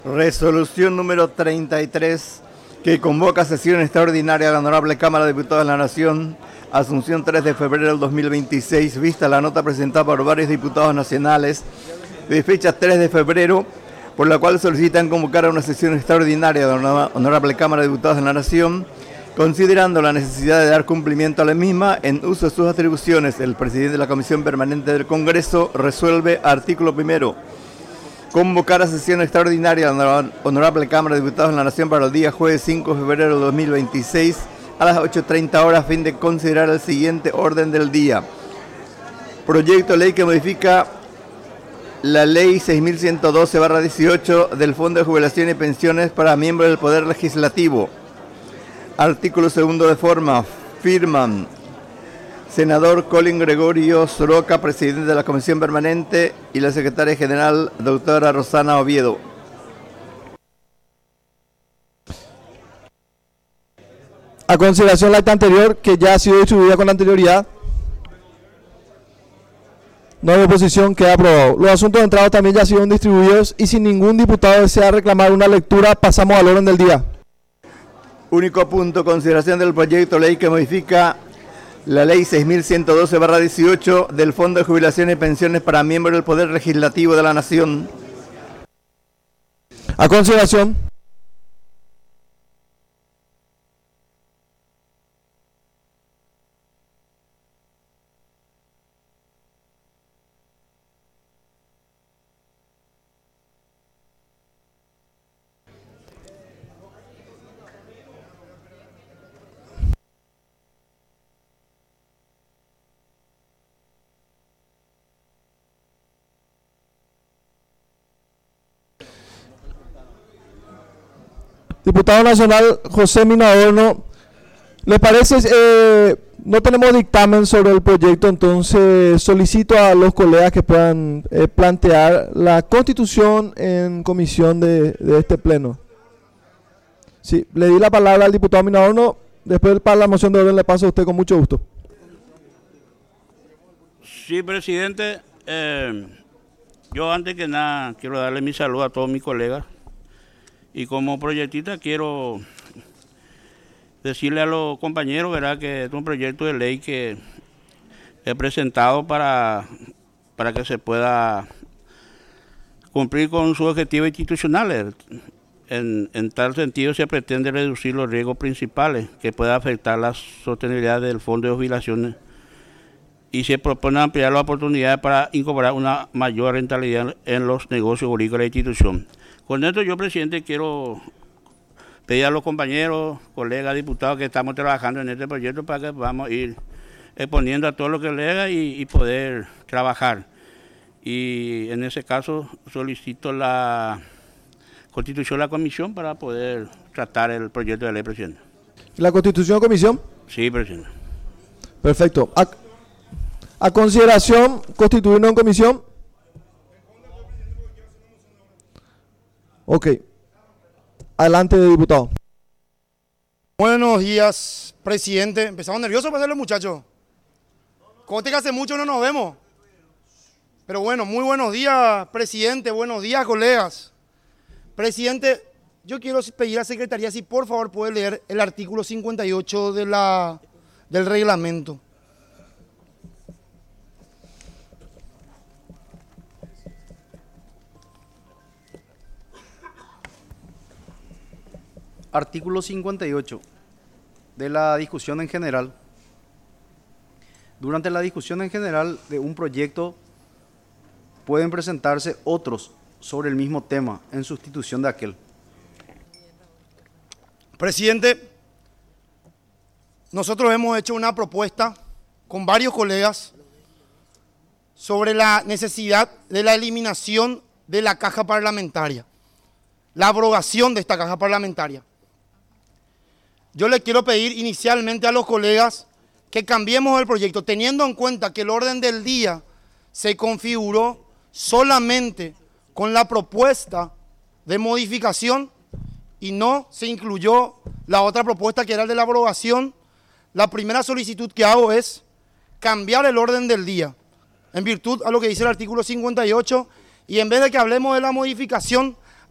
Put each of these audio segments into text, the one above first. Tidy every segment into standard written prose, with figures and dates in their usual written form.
Resolución número 33, que convoca sesión extraordinaria de la Honorable Cámara de Diputados de la Nación, Asunción 3 de febrero del 2026, vista la nota presentada por varios diputados nacionales de fecha 3 de febrero, por la cual solicitan convocar a una sesión extraordinaria de la Honorable Cámara de Diputados de la Nación, considerando la necesidad de dar cumplimiento a la misma en uso de sus atribuciones. El presidente de la Comisión Permanente del Congreso resuelve, artículo primero, convocar a sesión extraordinaria de la Honorable Cámara de Diputados de la Nación para el día jueves 5 de febrero de 2026 a las 8:30 horas, a fin de considerar el siguiente orden del día. Proyecto de ley que modifica la Ley 6112/18 del Fondo de Jubilación y Pensiones para miembros del Poder Legislativo. Artículo segundo de forma. Firman senador Colin Gregorio Soroca, presidente de la Comisión Permanente, y la secretaria general, doctora Rosana Oviedo. A consideración la acta anterior, que ya ha sido distribuida con anterioridad. No hay oposición, queda aprobado. Los asuntos entrados también ya han sido distribuidos y si ningún diputado desea reclamar una lectura, pasamos al orden del día. Único punto, consideración del proyecto de ley que modifica la Ley 6112/18 del Fondo de Jubilación y Pensiones para miembros del Poder Legislativo de la Nación. A consideración. Diputado Nacional José Mina Adorno, ¿le parece? No tenemos dictamen sobre el proyecto, entonces solicito a los colegas que puedan plantear la constitución en comisión de este pleno. Sí, le di la palabra al diputado Mina Adorno, después para la moción de orden le paso a usted con mucho gusto. Sí, presidente, yo antes que nada quiero darle mi saludo a todos mis colegas. Y como proyectista quiero decirle a los compañeros, ¿verdad?, que es un proyecto de ley que he presentado para que se pueda cumplir con sus objetivos institucionales. En tal sentido se pretende reducir los riesgos principales que puedan afectar la sostenibilidad del Fondo de Jubilaciones y se propone ampliar las oportunidades para incorporar una mayor rentabilidad en los negocios jurídicos de la institución. Con esto yo, presidente, quiero pedir a los compañeros, colegas, diputados que estamos trabajando en este proyecto para que podamos ir exponiendo a todos los colegas y poder trabajar. Y en ese caso solicito la constitución de la comisión para poder tratar el proyecto de ley, presidente. ¿La constitución de comisión? Sí, presidente. Perfecto. A consideración, constituirnos en comisión. Ok. Adelante, diputado. Buenos días, presidente. Empezamos nerviosos para los muchachos. Conte que hace mucho no nos vemos. Pero bueno, muy buenos días, presidente. Buenos días, colegas. Presidente, yo quiero pedir a la secretaría si por favor puede leer el artículo 58 del reglamento. Artículo 58 de la discusión en general. Durante la discusión en general de un proyecto pueden presentarse otros sobre el mismo tema en sustitución de aquel. Presidente, nosotros hemos hecho una propuesta con varios colegas sobre la necesidad de la eliminación de la caja parlamentaria, la abrogación de esta caja parlamentaria. Yo le quiero pedir inicialmente a los colegas que cambiemos el proyecto, teniendo en cuenta que el orden del día se configuró solamente con la propuesta de modificación y no se incluyó la otra propuesta que era el de la abrogación. La primera solicitud que hago es cambiar el orden del día en virtud a lo que dice el artículo 58 y en vez de que hablemos de la modificación,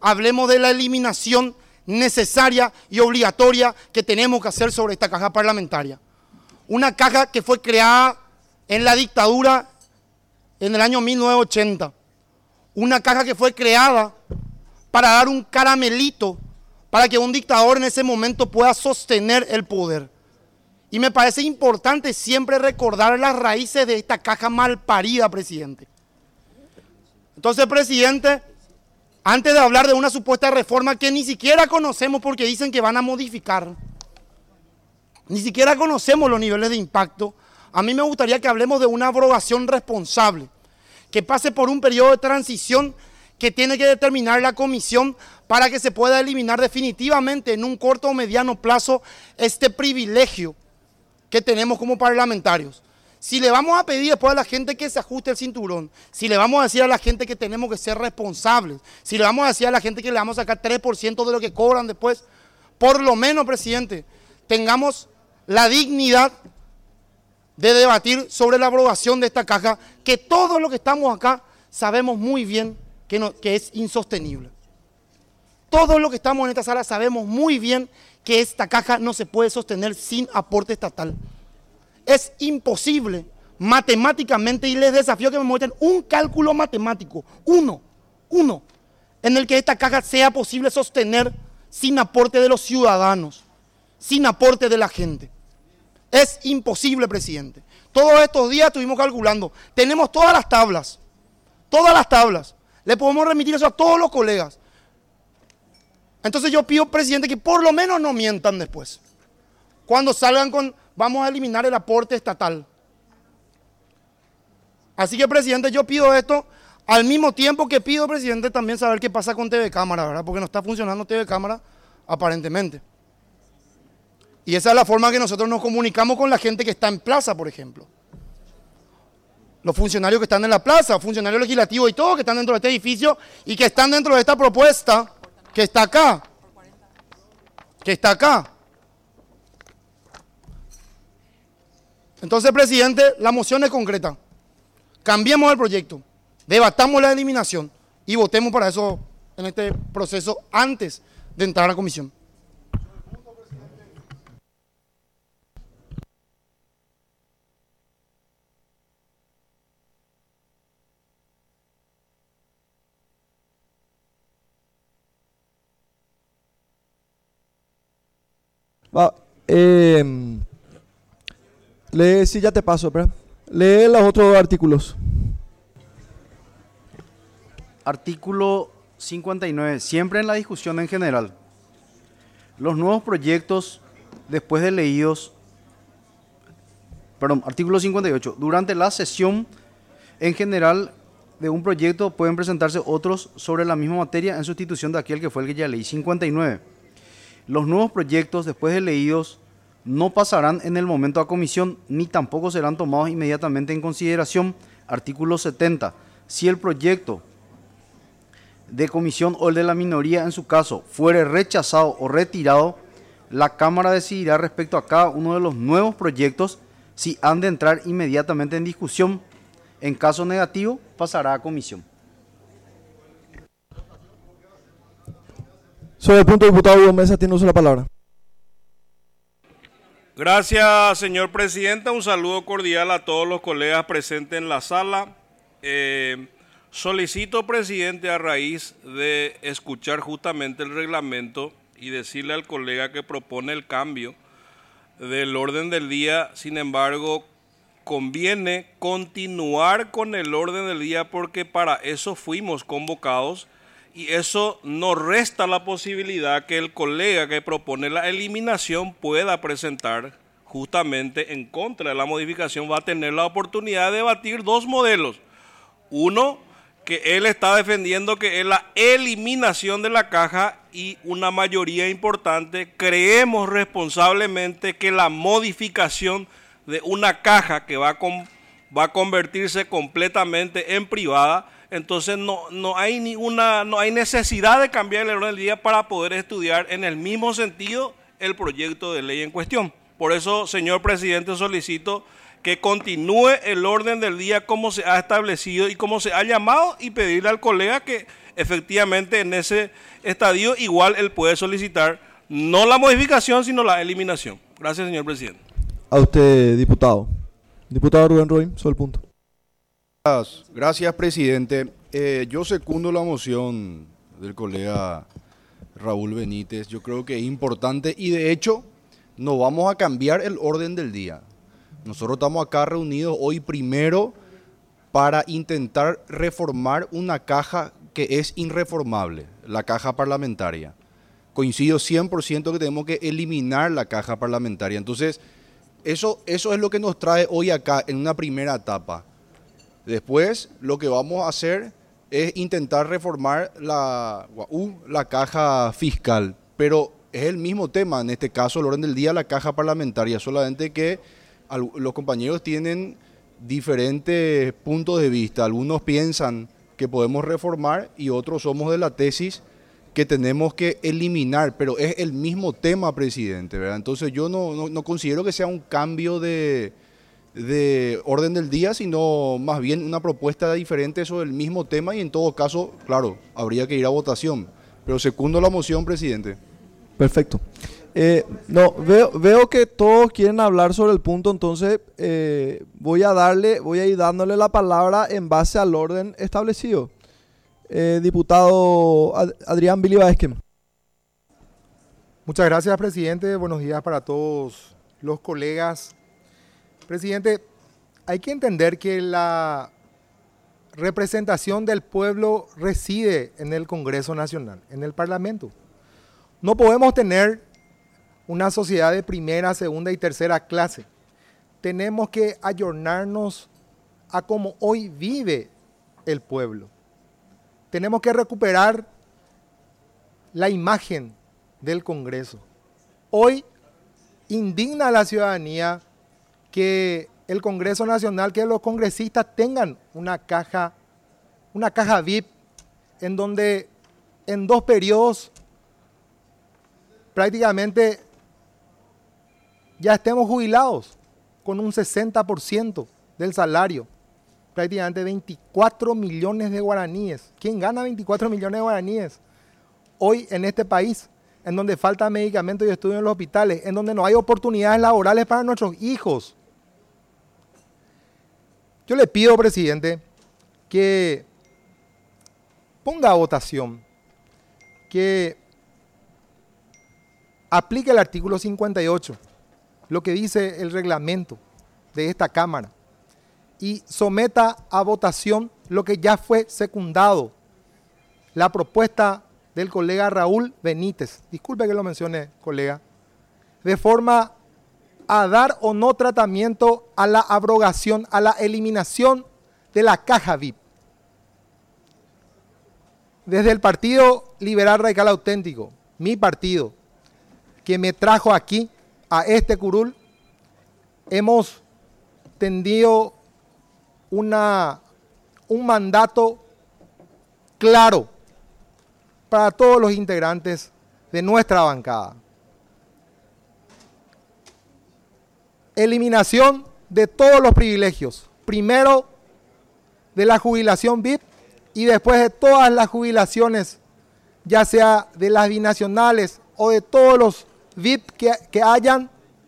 hablemos de la eliminación necesaria y obligatoria que tenemos que hacer sobre esta caja parlamentaria. Una caja que fue creada en la dictadura en el año 1980. Una caja que fue creada para dar un caramelito para que un dictador en ese momento pueda sostener el poder. Y me parece importante siempre recordar las raíces de esta caja malparida, presidente. Entonces, presidente, antes de hablar de una supuesta reforma que ni siquiera conocemos porque dicen que van a modificar, ni siquiera conocemos los niveles de impacto, a mí me gustaría que hablemos de una abrogación responsable, que pase por un periodo de transición que tiene que determinar la comisión para que se pueda eliminar definitivamente en un corto o mediano plazo este privilegio que tenemos como parlamentarios. Si le vamos a pedir después a la gente que se ajuste el cinturón, si le vamos a decir a la gente que tenemos que ser responsables, si le vamos a decir a la gente que le vamos a sacar 3% de lo que cobran después, por lo menos, presidente, tengamos la dignidad de debatir sobre la abrogación de esta caja, que todos los que estamos acá sabemos muy bien que es insostenible. Todos los que estamos en esta sala sabemos muy bien que esta caja no se puede sostener sin aporte estatal. Es imposible matemáticamente, y les desafío que me muestren un cálculo matemático, uno, en el que esta caja sea posible sostener sin aporte de los ciudadanos, sin aporte de la gente. Es imposible, presidente. Todos estos días estuvimos calculando, tenemos todas las tablas, le podemos remitir eso a todos los colegas. Entonces yo pido, presidente, que por lo menos no mientan después. Cuando salgan con, vamos a eliminar el aporte estatal. Así que, presidente, yo pido esto, al mismo tiempo que pido, presidente, también saber qué pasa con TV Cámara, ¿verdad? Porque no está funcionando TV Cámara, aparentemente. Y esa es la forma que nosotros nos comunicamos con la gente que está en plaza, por ejemplo. Los funcionarios que están en la plaza, funcionarios legislativos y todos que están dentro de este edificio y que están dentro de esta propuesta que está acá. Entonces, presidente, la moción es concreta. Cambiemos el proyecto, debatamos la eliminación y votemos para eso en este proceso antes de entrar a la comisión. Lee, sí, ya te paso, ¿verdad? Lee los otros artículos. Artículo 59. Siempre en la discusión en general. Los nuevos proyectos, después de leídos... Perdón, artículo 58. Durante la sesión en general de un proyecto pueden presentarse otros sobre la misma materia en sustitución de aquel que fue el que ya leí. 59. Los nuevos proyectos, después de leídos, no pasarán en el momento a comisión, ni tampoco serán tomados inmediatamente en consideración. Artículo 70. Si el proyecto de comisión o el de la minoría, en su caso, fuere rechazado o retirado, la Cámara decidirá respecto a cada uno de los nuevos proyectos si han de entrar inmediatamente en discusión. En caso negativo, pasará a comisión. Sobre el punto, diputado Hugo Mesa, tiene uso la palabra. Gracias, señor presidente. Un saludo cordial a todos los colegas presentes en la sala. Solicito, presidente, a raíz de escuchar justamente el reglamento y decirle al colega que propone el cambio del orden del día, sin embargo, conviene continuar con el orden del día porque para eso fuimos convocados. Y eso no resta la posibilidad que el colega que propone la eliminación pueda presentar justamente en contra de la modificación. Va a tener la oportunidad de debatir dos modelos. Uno, que él está defendiendo que es la eliminación de la caja, y una mayoría importante creemos responsablemente que la modificación de una caja que va a convertirse completamente en privada. Entonces no hay necesidad de cambiar el orden del día para poder estudiar en el mismo sentido el proyecto de ley en cuestión. Por eso, señor presidente, solicito que continúe el orden del día como se ha establecido y como se ha llamado, y pedirle al colega que efectivamente en ese estadio igual él puede solicitar no la modificación, sino la eliminación. Gracias, señor presidente. A usted, diputado. Diputado Rubén Roy, sobre el punto. Gracias, presidente. Yo secundo la moción del colega Raúl Benítez. Yo creo que es importante y de hecho no vamos a cambiar el orden del día. Nosotros estamos acá reunidos hoy primero para intentar reformar una caja que es irreformable, la caja parlamentaria. Coincido 100% que tenemos que eliminar la caja parlamentaria. Entonces, eso es lo que nos trae hoy acá en una primera etapa. Después, lo que vamos a hacer es intentar reformar la caja fiscal, pero es el mismo tema, en este caso el orden del día, la caja parlamentaria, solamente que los compañeros tienen diferentes puntos de vista. Algunos piensan que podemos reformar y otros somos de la tesis que tenemos que eliminar, pero es el mismo tema, presidente, ¿verdad? Entonces yo no considero que sea un cambio de orden del día, sino más bien una propuesta diferente sobre el mismo tema y en todo caso, claro, habría que ir a votación. Pero secundo la moción, presidente. Perfecto. Veo que todos quieren hablar sobre el punto, entonces voy a ir dándole la palabra en base al orden establecido. Diputado Adrián Billy Baesquem. Muchas gracias, presidente. Buenos días para todos los colegas. Presidente, hay que entender que la representación del pueblo reside en el Congreso Nacional, en el Parlamento. No podemos tener una sociedad de primera, segunda y tercera clase. Tenemos que ayornarnos a cómo hoy vive el pueblo. Tenemos que recuperar la imagen del Congreso. Hoy indigna a la ciudadanía que el Congreso Nacional, que los congresistas tengan una caja VIP en donde en 2 periodos prácticamente ya estemos jubilados con un 60% del salario, prácticamente 24 millones de guaraníes. ¿Quién gana 24 millones de guaraníes hoy en este país, en donde faltan medicamentos y estudios en los hospitales, en donde no hay oportunidades laborales para nuestros hijos? Yo le pido, presidente, que ponga a votación, que aplique el artículo 58, lo que dice el reglamento de esta Cámara, y someta a votación lo que ya fue secundado, la propuesta del colega Raúl Benítez, disculpe que lo mencione, colega, de forma a dar o no tratamiento a la abrogación, a la eliminación de la caja VIP. Desde el Partido Liberal Radical Auténtico, mi partido, que me trajo aquí, a este curul, hemos tendido un mandato claro para todos los integrantes de nuestra bancada. Eliminación de todos los privilegios, primero de la jubilación VIP y después de todas las jubilaciones, ya sea de las binacionales o de todos los VIP que hayan.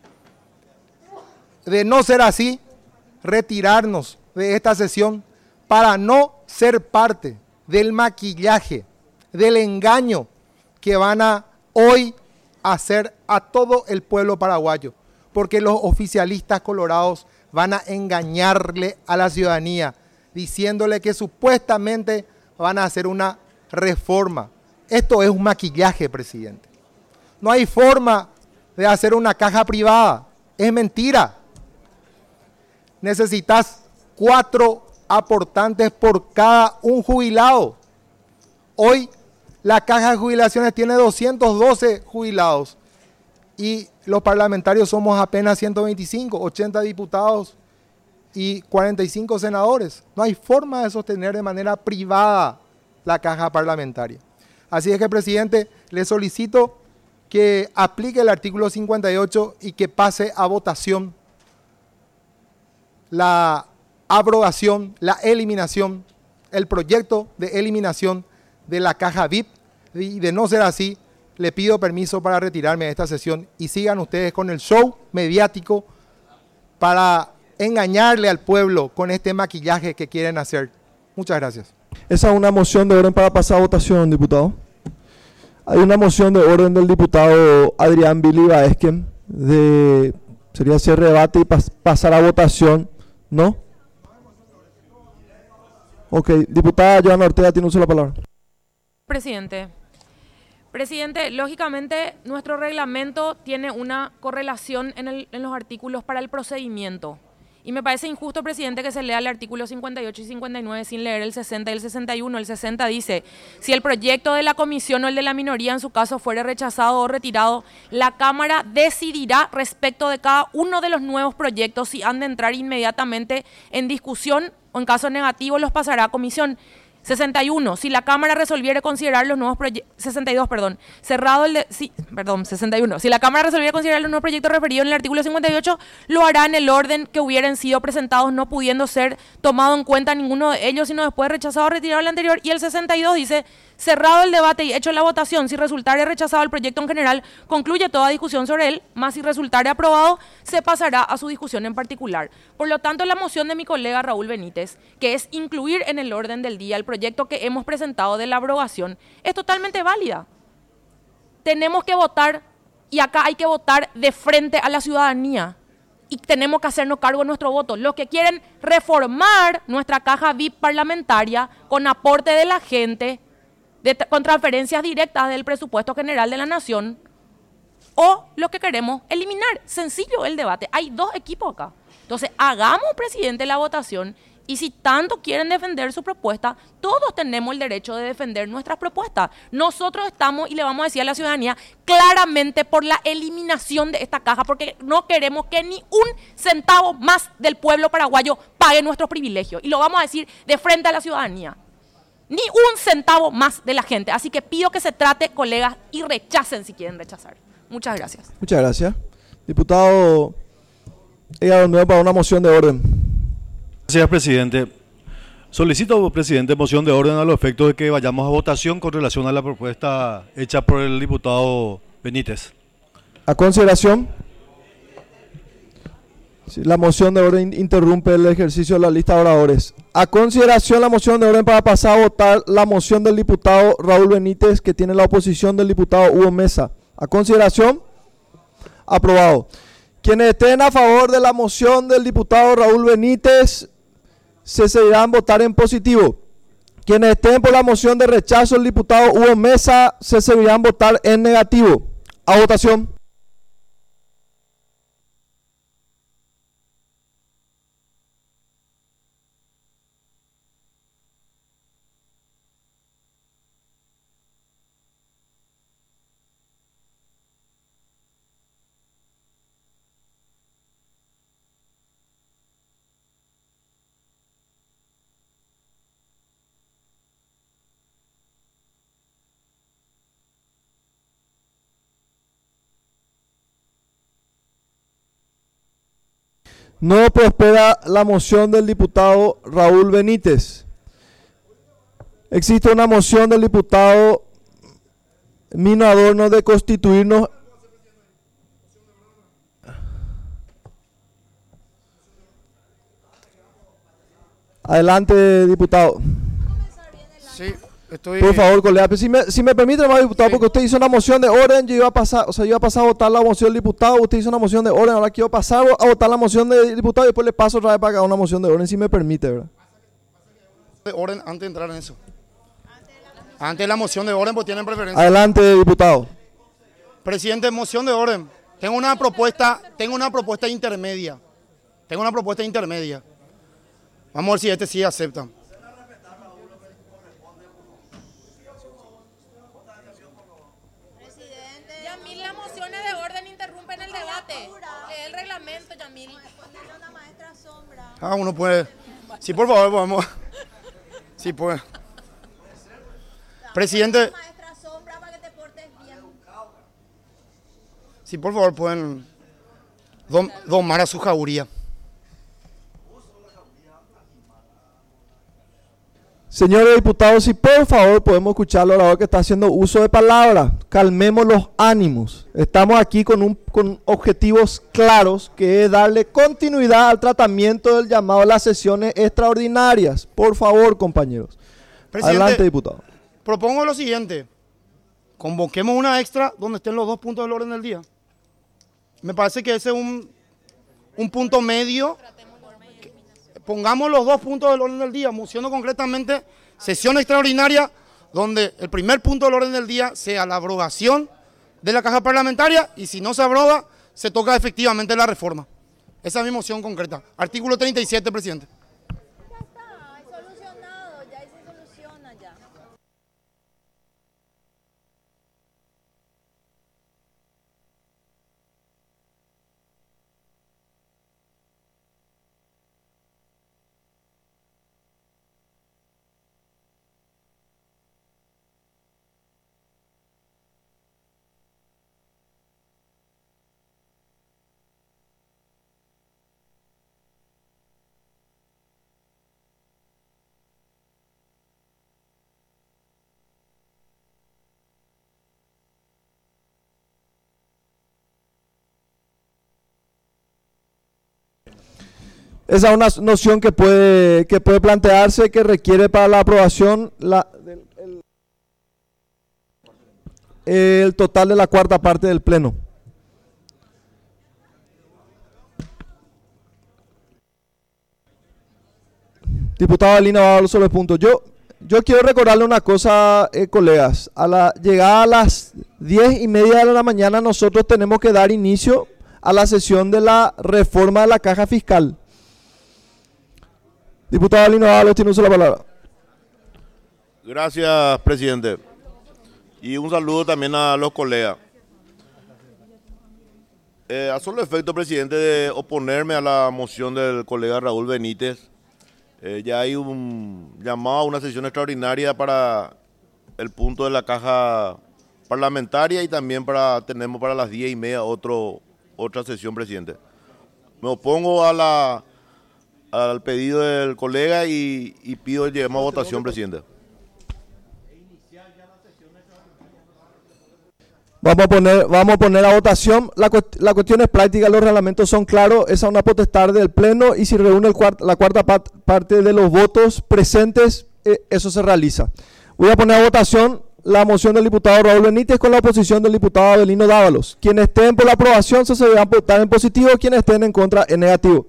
De no ser así, retirarnos de esta sesión para no ser parte del maquillaje, del engaño que van a hoy hacer a todo el pueblo paraguayo, porque los oficialistas colorados van a engañarle a la ciudadanía, diciéndole que supuestamente van a hacer una reforma. Esto es un maquillaje, presidente. No hay forma de hacer una caja privada. Es mentira. Necesitas 4 aportantes por cada un jubilado. Hoy la caja de jubilaciones tiene 212 jubilados y los parlamentarios somos apenas 125, 80 diputados y 45 senadores. No hay forma de sostener de manera privada la caja parlamentaria. Así es que, presidente, le solicito que aplique el artículo 58 y que pase a votación la abrogación, la eliminación, el proyecto de eliminación de la caja VIP, y de no ser así, le pido permiso para retirarme de esta sesión y sigan ustedes con el show mediático para engañarle al pueblo con este maquillaje que quieren hacer. Muchas gracias. Esa es una moción de orden para pasar a votación, diputado. Hay una moción de orden del diputado Adrián Billy Baesquen sería cierre de debate y pasar a votación, ¿no? Ok, diputada Joana Ortega tiene uso de la palabra. Presidente, lógicamente nuestro reglamento tiene una correlación en los artículos para el procedimiento. Y me parece injusto, presidente, que se lea el artículo 58 y 59 sin leer el 60 y el 61. El 60 dice, si el proyecto de la comisión o el de la minoría en su caso fuere rechazado o retirado, la Cámara decidirá respecto de cada uno de los nuevos proyectos si han de entrar inmediatamente en discusión o en caso negativo los pasará a comisión. 61. Si la Cámara resolviere considerar los nuevos proyectos... 62, perdón. 61. Si la Cámara resolviere considerar los nuevos proyectos referidos en el artículo 58, lo hará en el orden que hubieran sido presentados, no pudiendo ser tomado en cuenta ninguno de ellos, sino después rechazado o retirado el anterior. Y el 62 dice, cerrado el debate y hecho la votación, si resultare rechazado el proyecto en general, concluye toda discusión sobre él, más si resultare aprobado, se pasará a su discusión en particular. Por lo tanto, la moción de mi colega Raúl Benítez, que es incluir en el orden del día el proyecto que hemos presentado de la abrogación, es totalmente válida. Tenemos que votar, y acá hay que votar de frente a la ciudadanía, y tenemos que hacernos cargo de nuestro voto. Los que quieren reformar nuestra caja VIP parlamentaria con aporte de la gente, con transferencias directas del presupuesto general de la nación, o lo que queremos eliminar. Sencillo el debate. Hay dos equipos acá. Entonces, hagamos, presidente, la votación, y si tanto quieren defender su propuesta, todos tenemos el derecho de defender nuestras propuestas. Nosotros estamos, y le vamos a decir a la ciudadanía, claramente por la eliminación de esta caja, porque no queremos que ni un centavo más del pueblo paraguayo pague nuestros privilegios. Y lo vamos a decir de frente a la ciudadanía. Ni un centavo más de la gente. Así que pido que se trate, colegas, y rechacen si quieren rechazar. Muchas gracias. Muchas gracias. Diputado Nuevo para una moción de orden. Gracias, presidente. Solicito, presidente, moción de orden a los efectos de que vayamos a votación con relación a la propuesta hecha por el diputado Benítez. A consideración. La moción de orden interrumpe el ejercicio de la lista de oradores. A consideración la moción de orden para pasar a votar la moción del diputado Raúl Benítez, que tiene la oposición del diputado Hugo Mesa. A consideración. Aprobado. Quienes estén a favor de la moción del diputado Raúl Benítez se seguirán votar en positivo. Quienes estén por la moción de rechazo del diputado Hugo Mesa se seguirán votar en negativo. A votación. No prospera la moción del diputado Raúl Benítez. Existe una moción del diputado Mino Adorno de constituirnos. Adelante, diputado. Sí, estoy... Por favor, colega, si me permite, hermano diputado, porque usted hizo una moción de orden, yo iba a pasar a votar la moción del diputado, usted hizo una moción de orden, ahora quiero pasar a votar la moción del diputado y después le paso otra vez para acá una moción de orden, si me permite, ¿verdad? De orden antes de entrar en eso. Antes de la moción de orden, pues tienen preferencia. Adelante, diputado. Presidente, moción de orden. Tengo una propuesta intermedia. Vamos a ver si este sí acepta. Yamil, las mociones de orden interrumpen el debate. Lee el reglamento, Yamil. Ah, uno puede. Sí, por favor, vamos. Sí, puede. Presidente. Sí, por favor, pueden domar a su jauría. Señores diputados, si por favor podemos escuchar al orador que está haciendo uso de palabras, calmemos los ánimos. Estamos aquí con objetivos claros, que es darle continuidad al tratamiento del llamado a las sesiones extraordinarias. Por favor, compañeros. Presidente, adelante, diputado. Propongo lo siguiente. Convoquemos una extra donde estén los 2 puntos del orden del día. Me parece que ese es un punto medio. Pongamos los 2 puntos del orden del día, mociono concretamente sesión extraordinaria donde el primer punto del orden del día sea la abrogación de la caja parlamentaria y si no se abroga, se toca efectivamente la reforma. Esa es mi moción concreta. Artículo 37, presidente. Ya está, es solucionado, ya se soluciona ya. Esa es una noción que puede plantearse, que requiere para la aprobación el total de la cuarta parte del Pleno. Diputado Alina Dávalos sobre el punto. Yo quiero recordarle una cosa, colegas. A la llegada a las 10:30 de la mañana nosotros tenemos que dar inicio a la sesión de la reforma de la caja fiscal. Diputado Alina Dávalos, tiene uso la palabra. Gracias, presidente. Y un saludo también a los colegas. A solo efecto, presidente, de oponerme a la moción del colega Raúl Benítez, ya hay un llamado a una sesión extraordinaria para el punto de la caja parlamentaria y también tenemos para las 10:30 otra sesión, presidente. Me opongo al pedido del colega y pido el llevemos a votación, presidente. Vamos a poner a votación. La cuestión es práctica, los reglamentos son claros, esa es una potestad del Pleno y si reúne la cuarta parte de los votos presentes, eso se realiza. Voy a poner a votación la moción del diputado Raúl Benítez con la oposición del diputado Avelino Dávalos. Quienes estén por la aprobación se deberán votar en positivo, quienes estén en contra en negativo.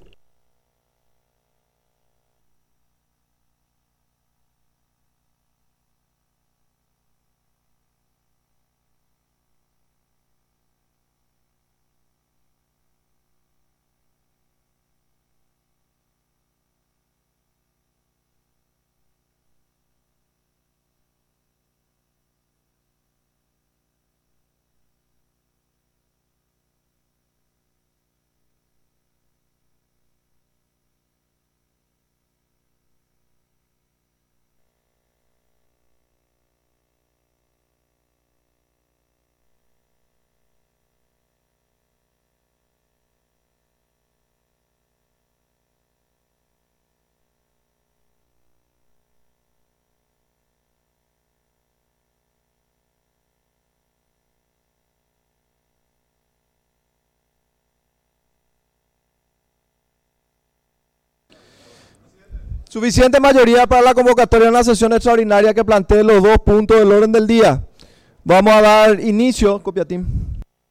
Suficiente mayoría para la convocatoria en la sesión extraordinaria que plantee los 2 puntos del orden del día. Vamos a dar inicio, Copiatín.